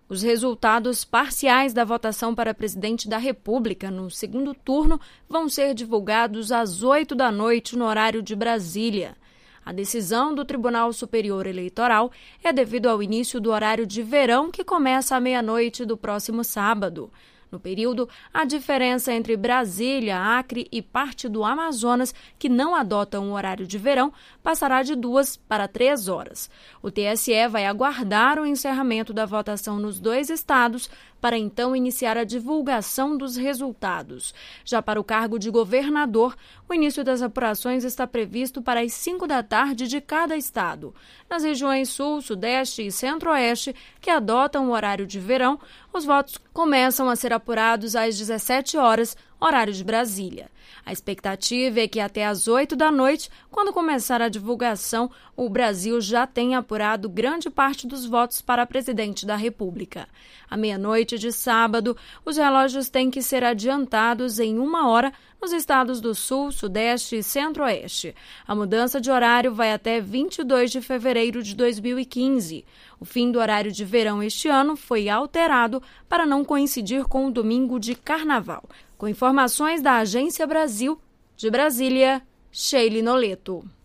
Os resultados parciais da votação para presidente da República no segundo turno vão ser divulgados às 20h no horário de Brasília. A decisão do Tribunal Superior Eleitoral é devido ao início do horário de verão, que começa à 00h do próximo sábado. No período, a diferença entre Brasília, Acre e parte do Amazonas, que não adotam o horário de verão, passará de 2 para 3 horas. O TSE vai aguardar o encerramento da votação nos 2 estados para então iniciar a divulgação dos resultados. Já para o cargo de governador, o início das apurações está previsto para as 5h de cada estado. Nas regiões Sul, Sudeste e Centro-Oeste, que adotam o horário de verão, os votos começam a ser apurados às 17 horas, horário de Brasília. A expectativa é que até às 20h, quando começar a divulgação, o Brasil já tenha apurado grande parte dos votos para presidente da República. À 00h de sábado, os relógios têm que ser adiantados em 1 hora nos estados do Sul, Sudeste e Centro-Oeste. A mudança de horário vai até 22 de fevereiro de 2015. O fim do horário de verão este ano foi alterado para não coincidir com o domingo de Carnaval. Com informações da Agência Brasil, de Brasília, Sheila Noleto.